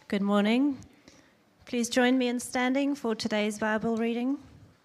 Good morning. Please join me in standing for today's Bible reading.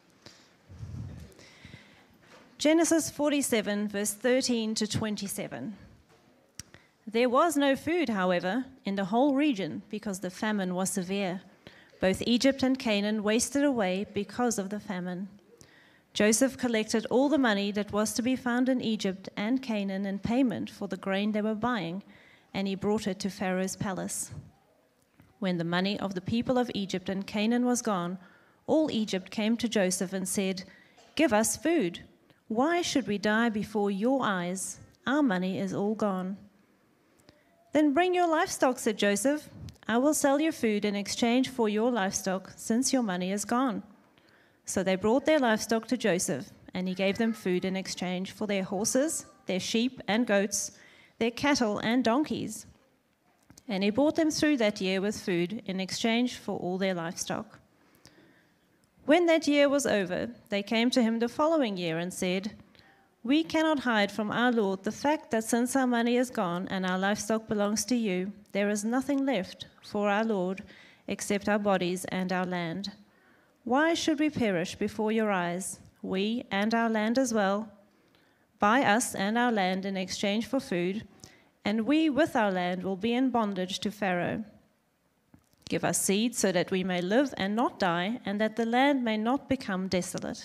Genesis 47, verse 13 to 27. There was no food, however, in the whole region because the famine was severe. Both Egypt and Canaan wasted away because of the famine. Joseph collected all the money that was to be found in Egypt and Canaan in payment for the grain they were buying, and he brought it to Pharaoh's palace. When the money of the people of Egypt and Canaan was gone, all Egypt came to Joseph and said, "Give us food. Why should we die before your eyes? Our money is all gone." "Then bring your livestock," said Joseph. "I will sell your food in exchange for your livestock, since your money is gone." So they brought their livestock to Joseph, and he gave them food in exchange for their horses, their sheep and goats, their cattle and donkeys. And he brought them through that year with food in exchange for all their livestock. When that year was over, they came to him the following year and said, "We cannot hide from our Lord the fact that since our money is gone and our livestock belongs to you, there is nothing left for our Lord except our bodies and our land. Why should we perish before your eyes, we and our land as well? Buy us and our land in exchange for food, and we with our land will be in bondage to Pharaoh. Give us seed so that we may live and not die, and that the land may not become desolate."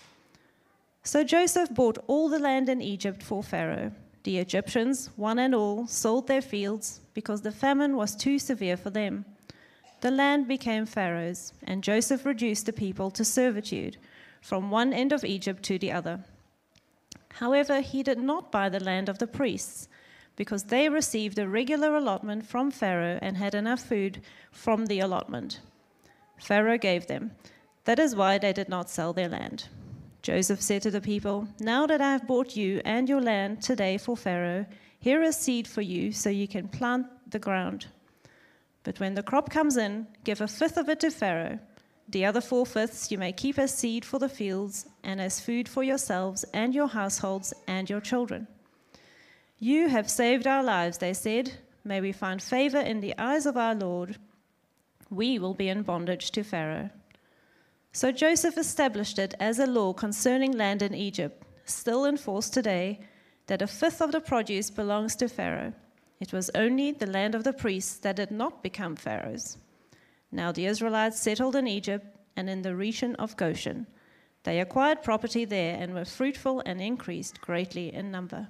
So Joseph bought all the land in Egypt for Pharaoh. The Egyptians, one and all, sold their fields because the famine was too severe for them. The land became Pharaoh's, and Joseph reduced the people to servitude, from one end of Egypt to the other. However, he did not buy the land of the priests, because they received a regular allotment from Pharaoh and had enough food from the allotment Pharaoh gave them. That is why they did not sell their land. Joseph said to the people, "Now that I have bought you and your land today for Pharaoh, here is seed for you so you can plant the ground. But when the crop comes in, give a fifth of it to Pharaoh. The other 4/5 you may keep as seed for the fields and as food for yourselves and your households and your children." "You have saved our lives," they said. "May we find favor in the eyes of our Lord. We will be in bondage to Pharaoh." So Joseph established it as a law concerning land in Egypt, still in force today, that a fifth of the produce belongs to Pharaoh. It was only the land of the priests that did not become Pharaoh's. Now the Israelites settled in Egypt and in the region of Goshen. They acquired property there and were fruitful and increased greatly in number.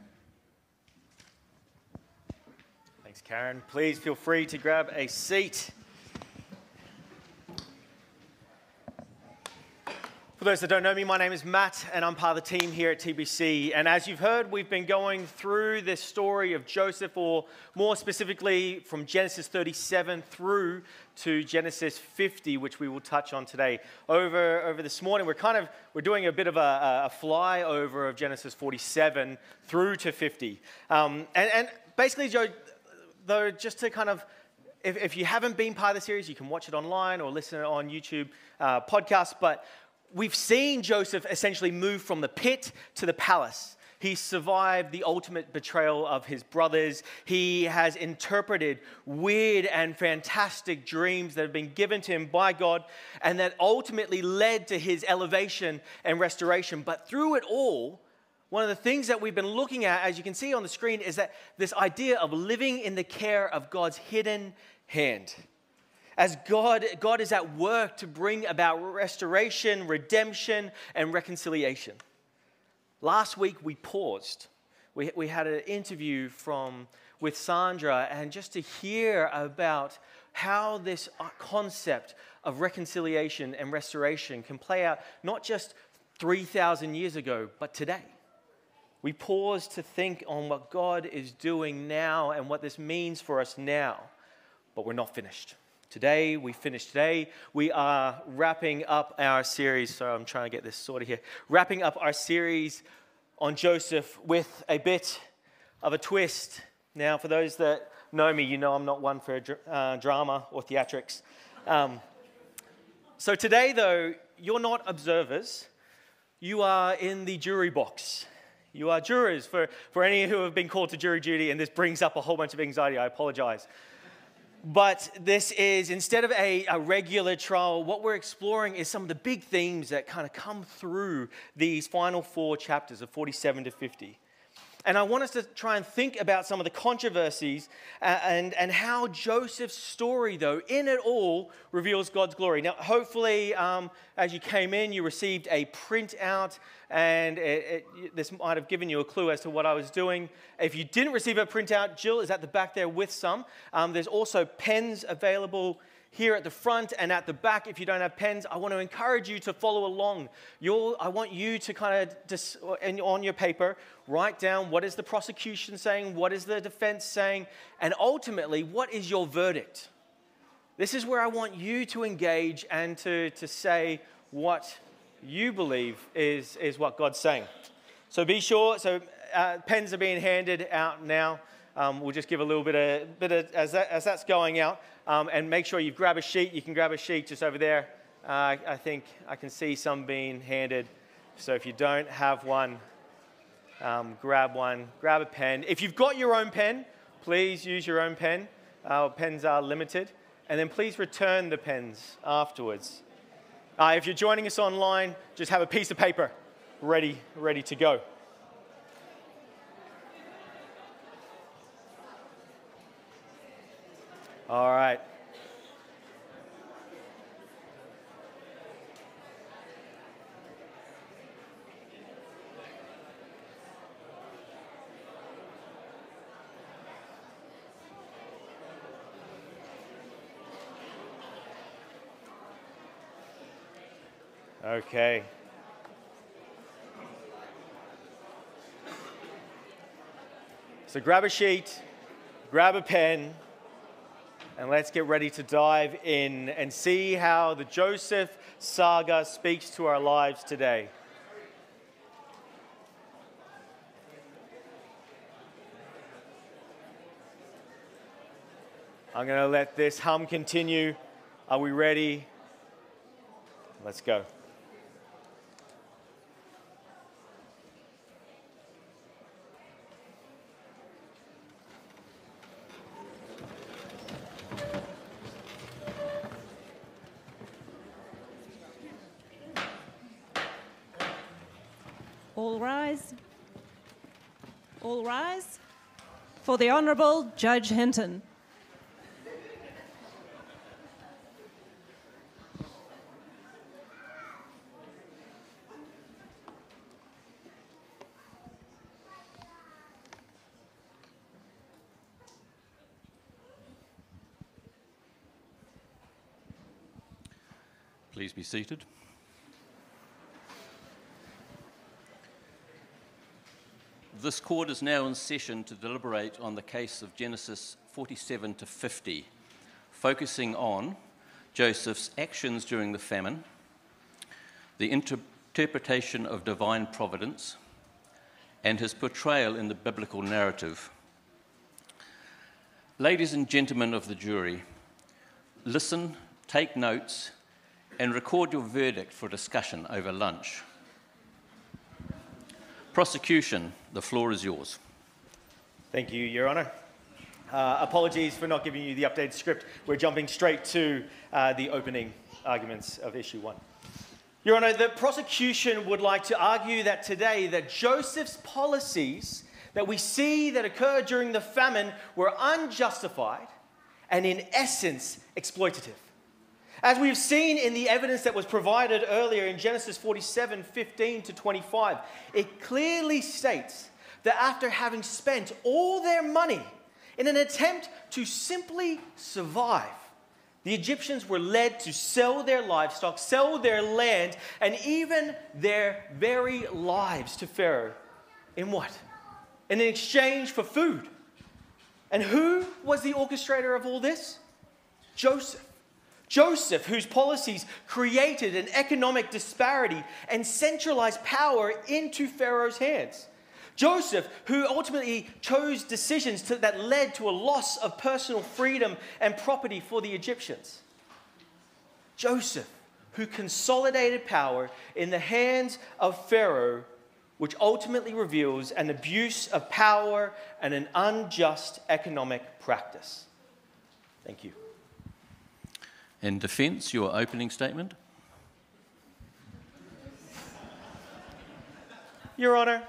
Thanks, Karen. Please feel free to grab a seat. For those that don't know me, my name is Matt, and I'm part of the team here at TBC. And as you've heard, we've been going through this story of Joseph, or more specifically from Genesis 37 through to Genesis 50, which we will touch on today. Over this morning, we're doing a bit of a flyover of Genesis 47 through to 50. And basically, though, just to kind of, if you haven't been part of the series, you can watch it online or listen on YouTube podcasts. But we've seen Joseph essentially move from the pit to the palace. He survived the ultimate betrayal of his brothers. He has interpreted weird and fantastic dreams that have been given to him by God, and that ultimately led to his elevation and restoration. But through it all, one of the things that we've been looking at, as you can see on the screen, is that this idea of living in the care of God's hidden hand. As God is at work to bring about restoration, redemption, and reconciliation. Last week we paused. We had an interview with Sandra, and just to hear about how this concept of reconciliation and restoration can play out not just 3,000 years ago, but today. We pause to think on what God is doing now and what this means for us now, but we're not finished. Today, we are wrapping up our series. Sorry, I'm trying to get this sorted here. Wrapping up our series on Joseph with a bit of a twist. Now, for those that know me, you know I'm not one for drama or theatrics. So today, though, you're not observers. You are in the jury box. You are jurors. For any who have been called to jury duty, and this brings up a whole bunch of anxiety, I apologize. But this is, instead of a regular trial, what we're exploring is some of the big themes that kind of come through these final 4 chapters of 47 to 50. And I want us to try and think about some of the controversies and how Joseph's story, though, in it all, reveals God's glory. Now, hopefully, as you came in, you received a printout, and this might have given you a clue as to what I was doing. If you didn't receive a printout, Jill is at the back there with some. There's also pens available here at the front and at the back. If you don't have pens, I want to encourage you to follow along. I want you to kind of, on your paper, write down what is the prosecution saying, what is the defense saying, and ultimately, what is your verdict? This is where I want you to engage and to say what you believe is what God's saying. So be sure, pens are being handed out now. We'll just give a little bit of as that's going out. And make sure you grab a sheet. You can grab a sheet just over there. I think I can see some being handed. So if you don't have one, grab one. Grab a pen. If you've got your own pen, please use your own pen. Pens are limited. And then please return the pens afterwards. If you're joining us online, just have a piece of paper ready to go. All right. Okay. So grab a sheet, grab a pen, and let's get ready to dive in and see how the Joseph saga speaks to our lives today. I'm going to let this hum continue. Are we ready? Let's go. All rise. All rise for the Honourable Judge Hinton. Please be seated. This court is now in session to deliberate on the case of Genesis 47 to 50, focusing on Joseph's actions during the famine, the interpretation of divine providence, and his portrayal in the biblical narrative. Ladies and gentlemen of the jury, listen, take notes, and record your verdict for discussion over lunch. Prosecution, the floor is yours. Thank you, Your Honour. Apologies for not giving you the updated script. We're jumping straight to the opening arguments of issue 1. Your Honour, the prosecution would like to argue that today that Joseph's policies that we see that occurred during the famine were unjustified and in essence exploitative. As we've seen in the evidence that was provided earlier in Genesis 47, 15 to 25, it clearly states that after having spent all their money in an attempt to simply survive, the Egyptians were led to sell their livestock, sell their land, and even their very lives to Pharaoh. In what? In exchange for food. And who was the orchestrator of all this? Joseph. Joseph, whose policies created an economic disparity and centralized power into Pharaoh's hands. Joseph, who ultimately chose decisions that led to a loss of personal freedom and property for the Egyptians. Joseph, who consolidated power in the hands of Pharaoh, which ultimately reveals an abuse of power and an unjust economic practice. Thank you. In defence, your opening statement. Your Honour,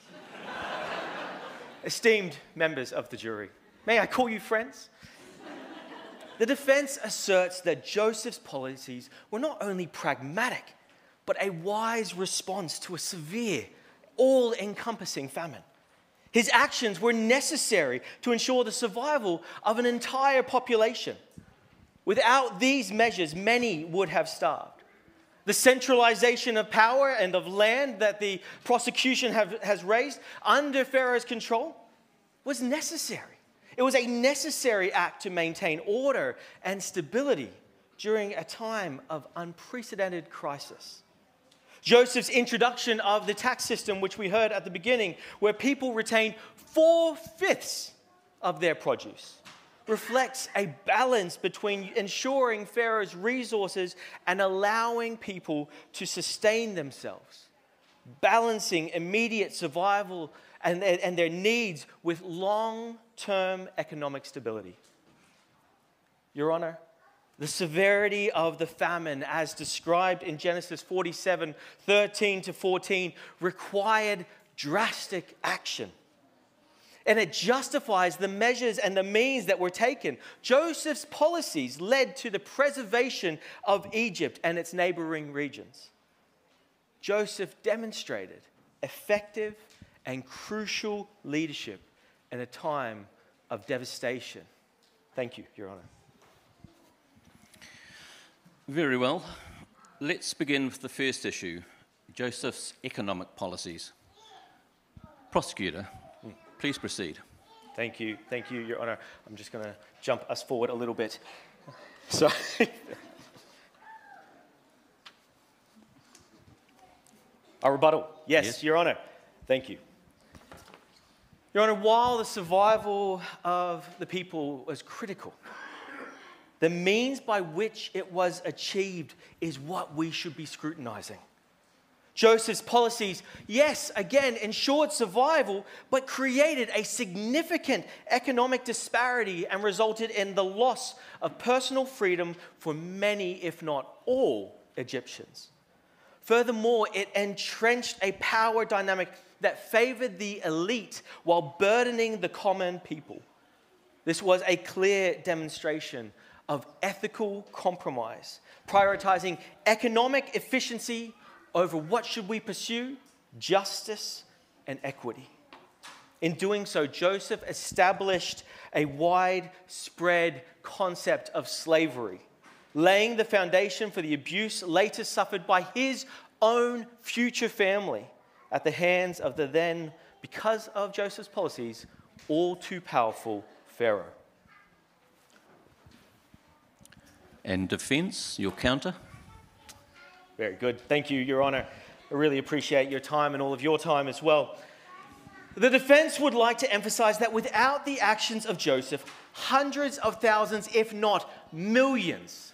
esteemed members of the jury, may I call you friends? The defence asserts that Joseph's policies were not only pragmatic, but a wise response to a severe, all-encompassing famine. His actions were necessary to ensure the survival of an entire population. Without these measures, many would have starved. The centralization of power and of land that the prosecution has raised under Pharaoh's control was necessary. It was a necessary act to maintain order and stability during a time of unprecedented crisis. Joseph's introduction of the tax system, which we heard at the beginning, where people retained 4/5 of their produce, reflects a balance between ensuring Pharaoh's resources and allowing people to sustain themselves, balancing immediate survival and their needs with long-term economic stability. Your Honor, the severity of the famine, as described in Genesis 47, 13 to 14, required drastic action. And it justifies the measures and the means that were taken. Joseph's policies led to the preservation of Egypt and its neighboring regions. Joseph demonstrated effective and crucial leadership in a time of devastation. Thank you, Your Honor. Very well. Let's begin with the first issue, Joseph's economic policies. Prosecutor, please proceed. Thank you, Your Honor. I'm just going to jump us forward a little bit. So, a rebuttal. Yes, Your Honor. Thank you. Your Honor, while the survival of the people was critical, the means by which it was achieved is what we should be scrutinizing. Joseph's policies, yes, again, ensured survival, but created a significant economic disparity and resulted in the loss of personal freedom for many, if not all, Egyptians. Furthermore, it entrenched a power dynamic that favored the elite while burdening the common people. This was a clear demonstration of ethical compromise, prioritizing economic efficiency over what should we pursue? Justice and equity. In doing so, Joseph established a widespread concept of slavery, laying the foundation for the abuse later suffered by his own future family at the hands of the then, because of Joseph's policies, all too powerful Pharaoh. And defence, your counter. Very good. Thank you, Your Honor. I really appreciate your time and all of your time as well. The defense would like to emphasize that without the actions of Joseph, hundreds of thousands, if not millions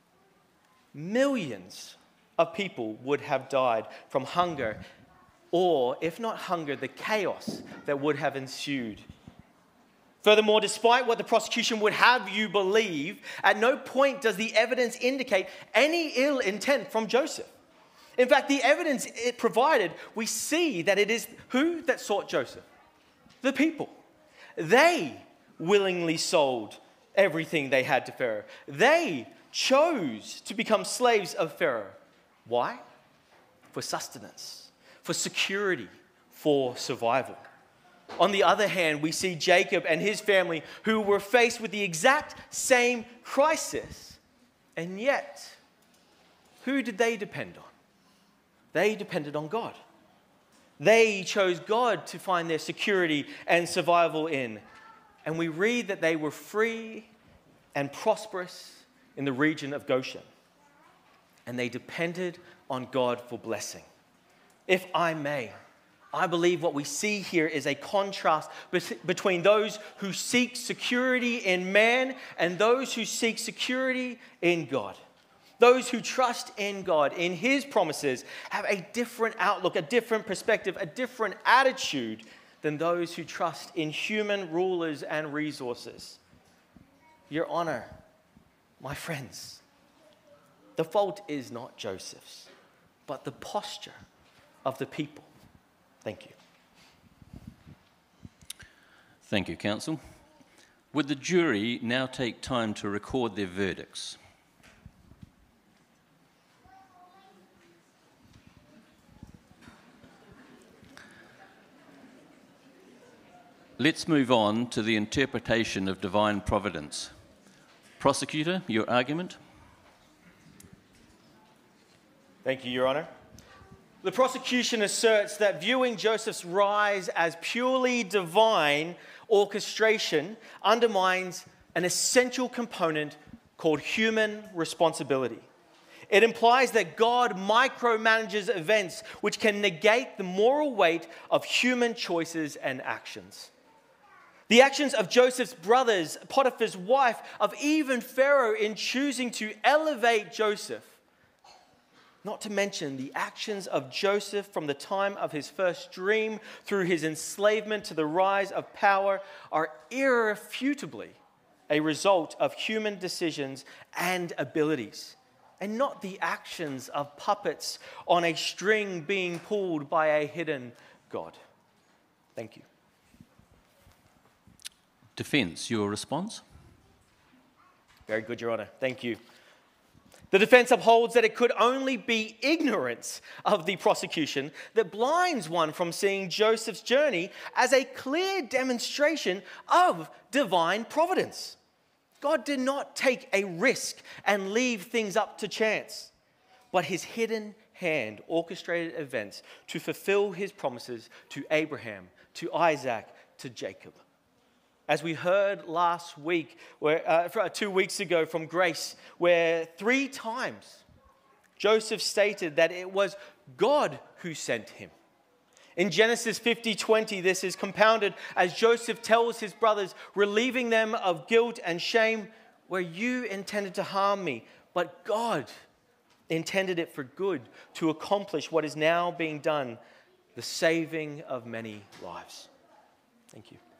of people would have died from hunger, or, if not hunger, the chaos that would have ensued. Furthermore, despite what the prosecution would have you believe, at no point does the evidence indicate any ill intent from Joseph. In fact, the evidence it provided, we see that it is who that sought Joseph? The people. They willingly sold everything they had to Pharaoh. They chose to become slaves of Pharaoh. Why? For sustenance, for security, for survival. On the other hand, we see Jacob and his family who were faced with the exact same crisis. And yet, who did they depend on? They depended on God. They chose God to find their security and survival in. And we read that they were free and prosperous in the region of Goshen. And they depended on God for blessing. If I may, I believe what we see here is a contrast between those who seek security in man and those who seek security in God. Those who trust in God, in His promises, have a different outlook, a different perspective, a different attitude than those who trust in human rulers and resources. Your Honor, my friends, the fault is not Joseph's, but the posture of the people. Thank you. Thank you, Counsel. Would the jury now take time to record their verdicts? Let's move on to the interpretation of divine providence. Prosecutor, your argument? Thank you, Your Honor. The prosecution asserts that viewing Joseph's rise as purely divine orchestration undermines an essential component called human responsibility. It implies that God micromanages events which can negate the moral weight of human choices and actions. The actions of Joseph's brothers, Potiphar's wife, of even Pharaoh in choosing to elevate Joseph, not to mention the actions of Joseph from the time of his first dream through his enslavement to the rise of power, are irrefutably a result of human decisions and abilities, and not the actions of puppets on a string being pulled by a hidden God. Thank you. Defence, your response? Very good, Your Honor. Thank you. The defense upholds that it could only be ignorance of the prosecution that blinds one from seeing Joseph's journey as a clear demonstration of divine providence. God did not take a risk and leave things up to chance, but his hidden hand orchestrated events to fulfill his promises to Abraham, to Isaac, to Jacob. As we heard last week, 2 weeks ago from Grace, where 3 times Joseph stated that it was God who sent him. In Genesis 50:20, this is compounded as Joseph tells his brothers, relieving them of guilt and shame, where you intended to harm me, but God intended it for good to accomplish what is now being done, the saving of many lives. Thank you.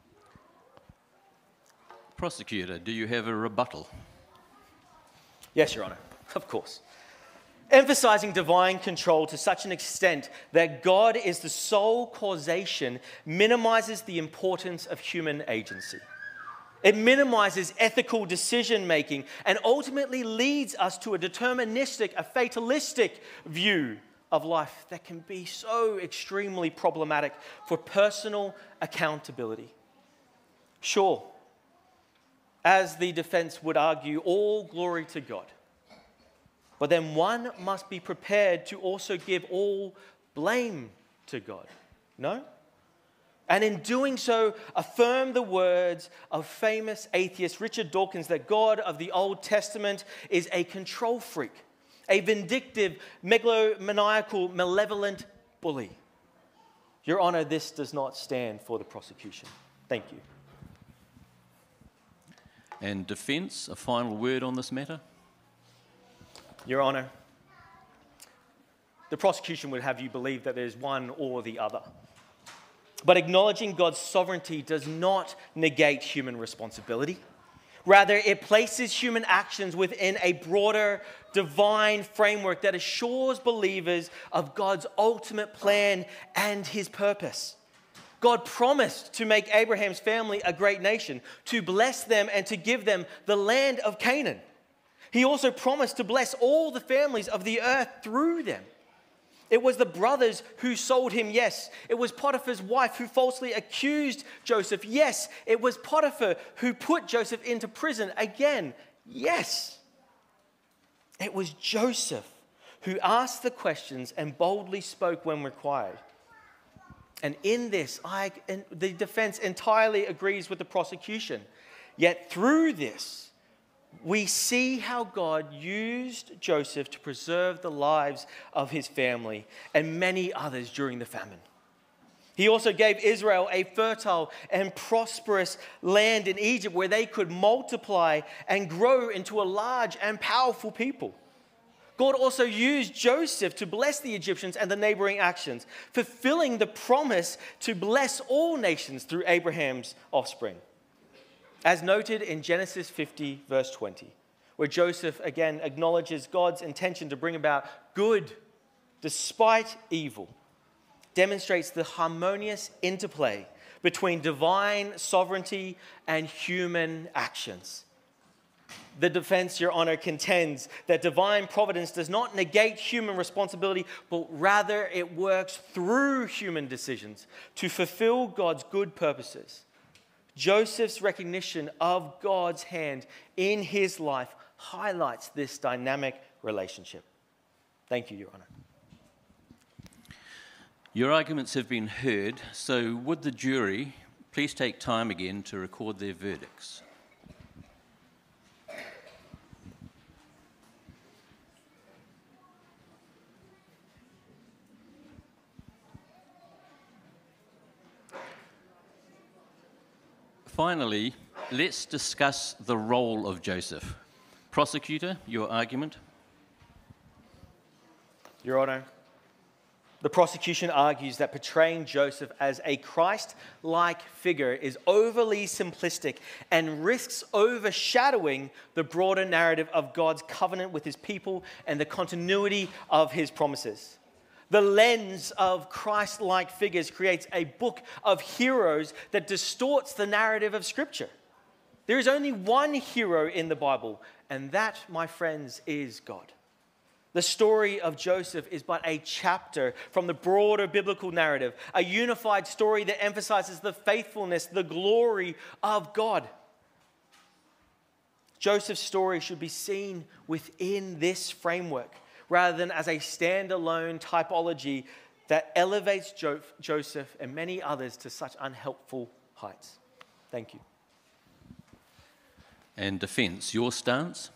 Prosecutor, do you have a rebuttal? Yes, Your Honor, of course. Emphasizing divine control to such an extent that God is the sole causation minimizes the importance of human agency. It minimizes ethical decision-making and ultimately leads us to a deterministic, a fatalistic view of life that can be so extremely problematic for personal accountability. Sure, as the defense would argue, all glory to God. But then one must be prepared to also give all blame to God. No? And in doing so, affirm the words of famous atheist Richard Dawkins that God of the Old Testament is a control freak, a vindictive, megalomaniacal, malevolent bully. Your Honor, this does not stand for the prosecution. Thank you. And defence, a final word on this matter? Your Honor, the prosecution would have you believe that there's one or the other. But acknowledging God's sovereignty does not negate human responsibility. Rather, it places human actions within a broader divine framework that assures believers of God's ultimate plan and his purpose. God promised to make Abraham's family a great nation, to bless them and to give them the land of Canaan. He also promised to bless all the families of the earth through them. It was the brothers who sold him, yes. It was Potiphar's wife who falsely accused Joseph, yes. It was Potiphar who put Joseph into prison, again, yes. It was Joseph who asked the questions and boldly spoke when required. And in this, the defense entirely agrees with the prosecution. Yet through this, we see how God used Joseph to preserve the lives of his family and many others during the famine. He also gave Israel a fertile and prosperous land in Egypt where they could multiply and grow into a large and powerful people. God also used Joseph to bless the Egyptians and the neighboring nations, fulfilling the promise to bless all nations through Abraham's offspring. As noted in Genesis 50, verse 20, where Joseph again acknowledges God's intention to bring about good despite evil, demonstrates the harmonious interplay between divine sovereignty and human actions. The defense, Your Honor, contends that divine providence does not negate human responsibility, but rather it works through human decisions to fulfill God's good purposes. Joseph's recognition of God's hand in his life highlights this dynamic relationship. Thank you, Your Honor. Your arguments have been heard, so would the jury please take time again to record their verdicts? Finally, let's discuss the role of Joseph. Prosecutor, your argument. Your Honor, the prosecution argues that portraying Joseph as a Christ-like figure is overly simplistic and risks overshadowing the broader narrative of God's covenant with his people and the continuity of his promises. The lens of Christ-like figures creates a book of heroes that distorts the narrative of Scripture. There is only one hero in the Bible, and that, my friends, is God. The story of Joseph is but a chapter from the broader biblical narrative, a unified story that emphasizes the faithfulness, the glory of God. Joseph's story should be seen within this framework, rather than as a standalone typology that elevates Joseph and many others to such unhelpful heights. Thank you. And defense, your stance?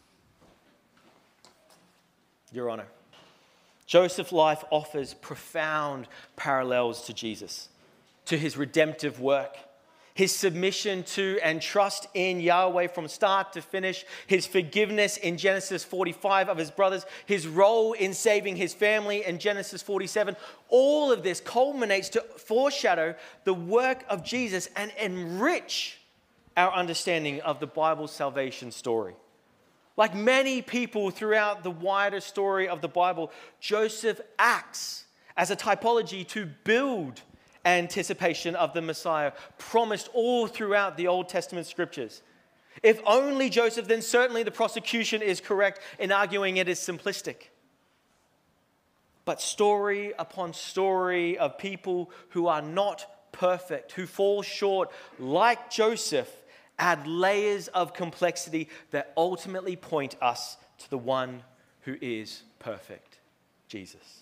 Your Honor, Joseph's life offers profound parallels to Jesus, to his redemptive work, his submission to and trust in Yahweh from start to finish, his forgiveness in Genesis 45 of his brothers, his role in saving his family in Genesis 47. All of this culminates to foreshadow the work of Jesus and enrich our understanding of the Bible's salvation story. Like many people throughout the wider story of the Bible, Joseph acts as a typology to build anticipation of the Messiah promised all throughout the Old Testament scriptures. If only Joseph, then certainly the prosecution is correct in arguing it is simplistic. But story upon story of people who are not perfect, who fall short, like Joseph, add layers of complexity that ultimately point us to the one who is perfect, Jesus.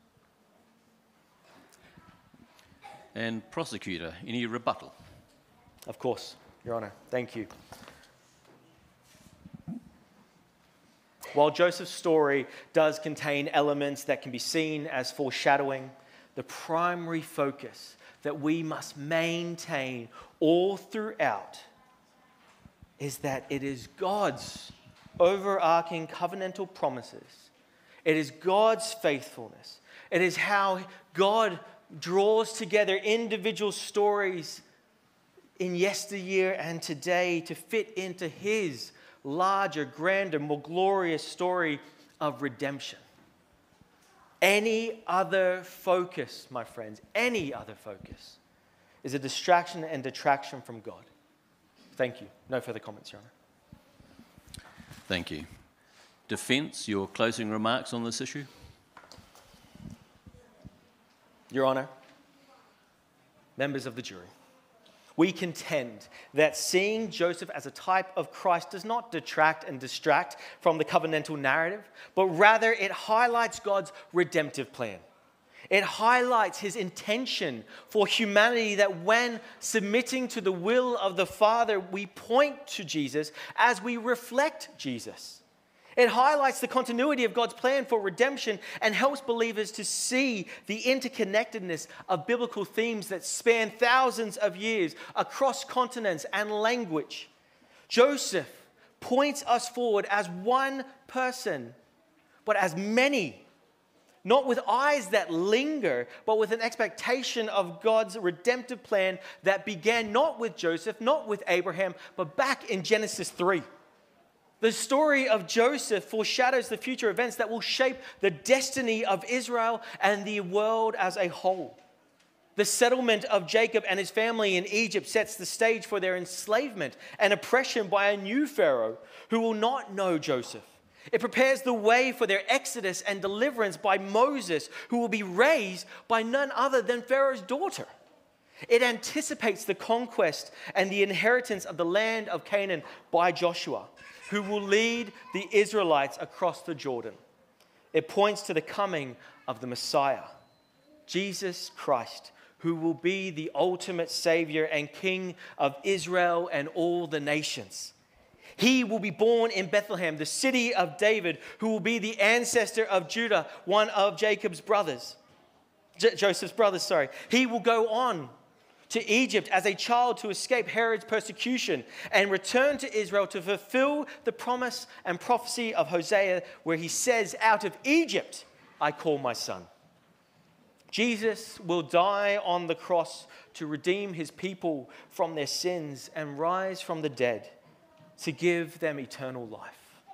And prosecutor, any rebuttal? Of course, Your Honor. Thank you. While Joseph's story does contain elements that can be seen as foreshadowing, the primary focus that we must maintain all throughout is that it is God's overarching covenantal promises. It is God's faithfulness. It is how God draws together individual stories in yesteryear and today to fit into his larger, grander, more glorious story of redemption. Any other focus, my friends, any other focus is a distraction and detraction from God. Thank you. No further comments, Your Honor. Thank you. Defense, your closing remarks on this issue? Your Honor, members of the jury, we contend that seeing Joseph as a type of Christ does not detract and distract from the covenantal narrative, but rather it highlights God's redemptive plan. It highlights his intention for humanity that when submitting to the will of the Father, we point to Jesus as we reflect Jesus. It highlights the continuity of God's plan for redemption and helps believers to see the interconnectedness of biblical themes that span thousands of years across continents and language. Joseph points us forward as one person, but as many not with eyes that linger, but with an expectation of God's redemptive plan that began not with Joseph, not with Abraham, but back in Genesis 3. The story of Joseph foreshadows the future events that will shape the destiny of Israel and the world as a whole. The settlement of Jacob and his family in Egypt sets the stage for their enslavement and oppression by a new Pharaoh who will not know Joseph. It prepares the way for their exodus and deliverance by Moses, who will be raised by none other than Pharaoh's daughter. It anticipates the conquest and the inheritance of the land of Canaan by Joshua, who will lead the Israelites across the Jordan. It points to the coming of the Messiah, Jesus Christ, who will be the ultimate Savior and King of Israel and all the nations. He will be born in Bethlehem, the city of David, who will be the ancestor of Judah, one of Joseph's brothers. He will go on to Egypt as a child to escape Herod's persecution and return to Israel to fulfill the promise and prophecy of Hosea, where he says, "Out of Egypt I call my son." Jesus will die on the cross to redeem his people from their sins and rise from the dead to give them eternal life.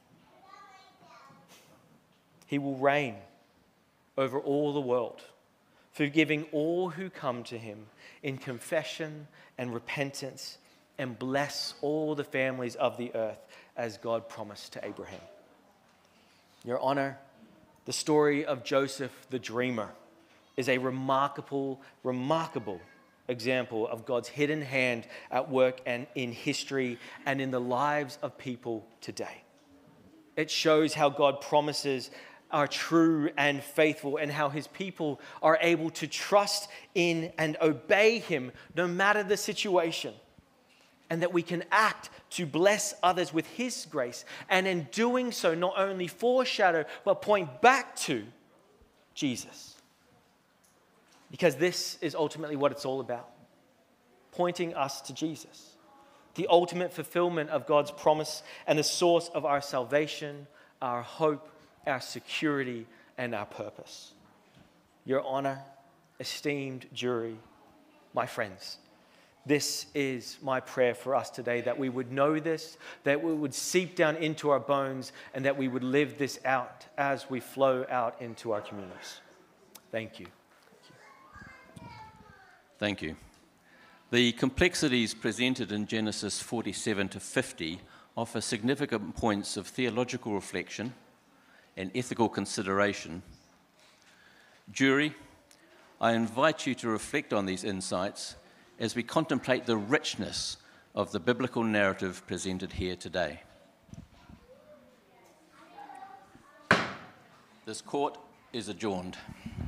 He will reign over all the world, forgiving all who come to him in confession and repentance, and bless all the families of the earth as God promised to Abraham. Your Honor, the story of Joseph the dreamer is a remarkable example of God's hidden hand at work and in history and in the lives of people today. It shows how God promises are true and faithful, and how his people are able to trust in and obey him no matter the situation, and that we can act to bless others with his grace, and in doing so not only foreshadow but point back to Jesus, because this is ultimately what it's all about, pointing us to Jesus, the ultimate fulfillment of God's promise and the source of our salvation, our hope, our security, and our purpose. Your Honor, esteemed jury, my friends, this is my prayer for us today, that we would know this, that we would seep down into our bones, and that we would live this out as we flow out into our communities. Thank you. Thank you. The complexities presented in Genesis 47 to 50 offer significant points of theological reflection and ethical consideration. Jury, I invite you to reflect on these insights as we contemplate the richness of the biblical narrative presented here today. This court is adjourned.